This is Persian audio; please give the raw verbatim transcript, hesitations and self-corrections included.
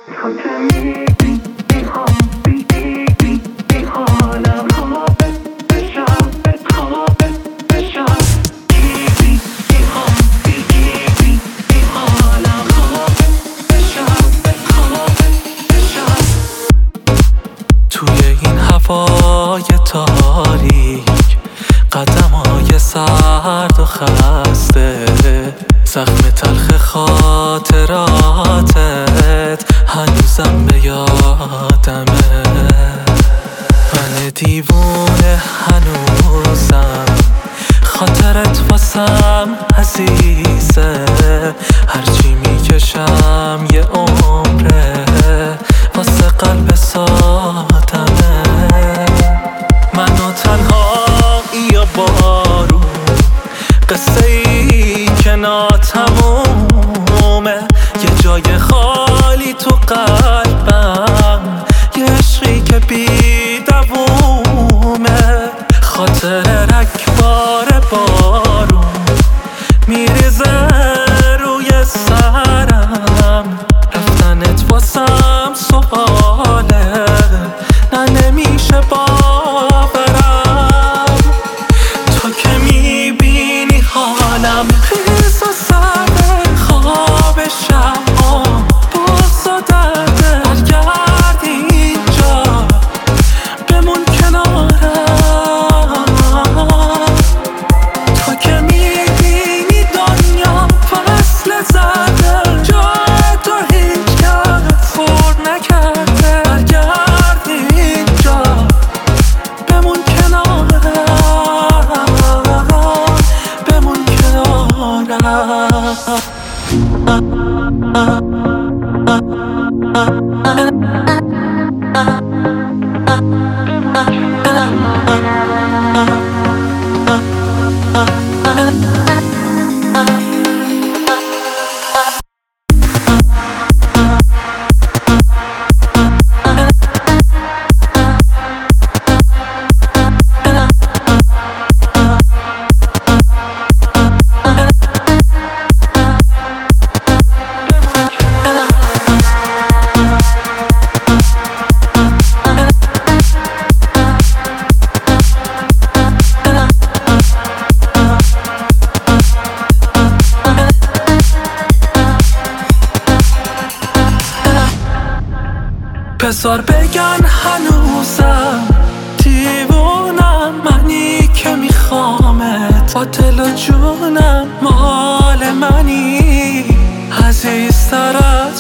تو که میبینی ها بیدی حالم خوابه بشم خوابه بشم بیدی ها بیدی حالم خوابه بشم خوابه بشم. توی این هوای تاریک قدم‌های سرد و خسته، زخم تلخ خاطراتت هنوزم به یادمه. من دیوونه هنوزم خاطرت واسم عزیزه، هرچی میکشم یه عمره واسه قلب سادمه. منو تنهایی یا بارون، قصه ای که ناتمومه، یه جای خالی تو قلبم، یه عشقی که بی دوومه. خاطر رگبار بارون میریزه روی سرم، رفتنت واسم سواله، نه نمیشه باورم. تو که میبینی حالم خیز و سرد خواب شب باز و درده، برگرد اینجا بمون کنارم. تو که میبینی دنیا فصل زده، جای تو هیچ کس خورد نکرده، برگرد اینجا بمون کنارم، بمون بذار بگن هنوزم دیوونم، منی که میخوامت با دل و جونم، مال منی عزیزتر از